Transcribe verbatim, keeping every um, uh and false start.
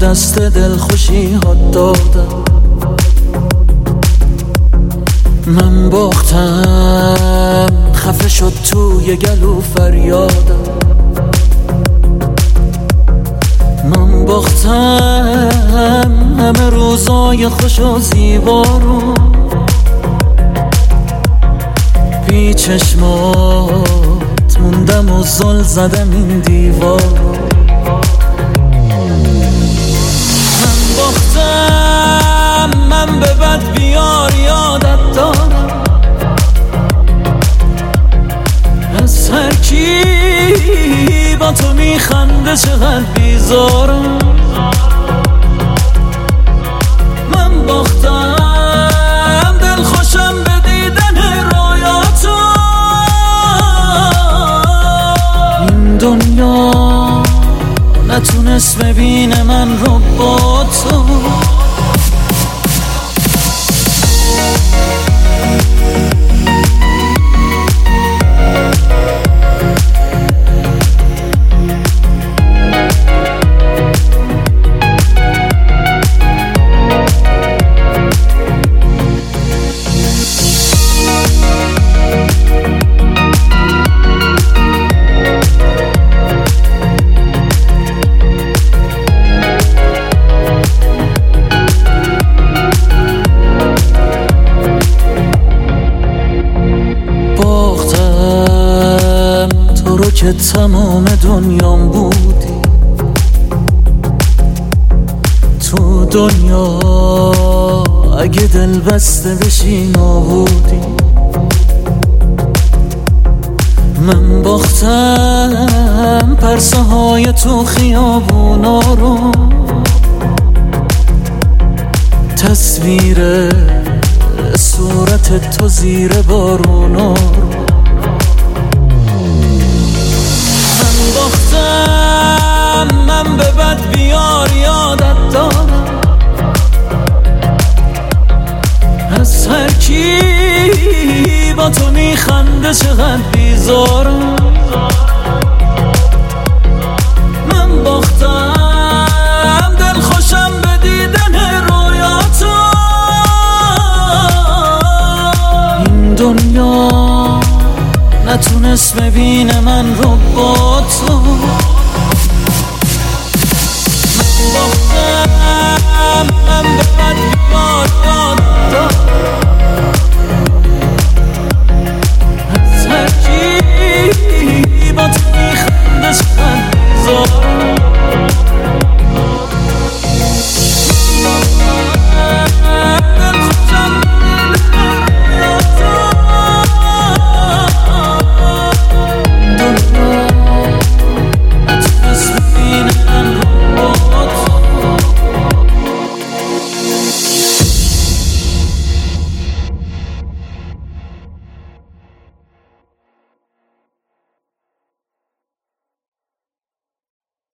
دست دلخوشی ها دادم. من باختم خفه شد توی گلو فریادم. من باختم همه روزای خوش و زیبا رو، بی چشمات موندم و زل زدم این دیوار رو. من باختم من به بد بیار یادت دارم، از هر کی با تو میخنده چقدر بیزارم. من باختم دل خوشم به دیدن رویاتو، این دنیا نتونست ببینه من رو با تو. که تمام دنیام بودی، تو دنیا اگه دل بسته بشی نابودی. من باختم پرسه های تو خیابونا رو، تصویر صورت تو زیر بارونا رو. من به بد بیار یادت دارم، از هر کی با تو میخنده چقدر بیزارم. من باختم دل خوشم به دیدن رویاتو، این دنیا نتونست ببینه من رو با تو. من به بد بیار یادت دارم،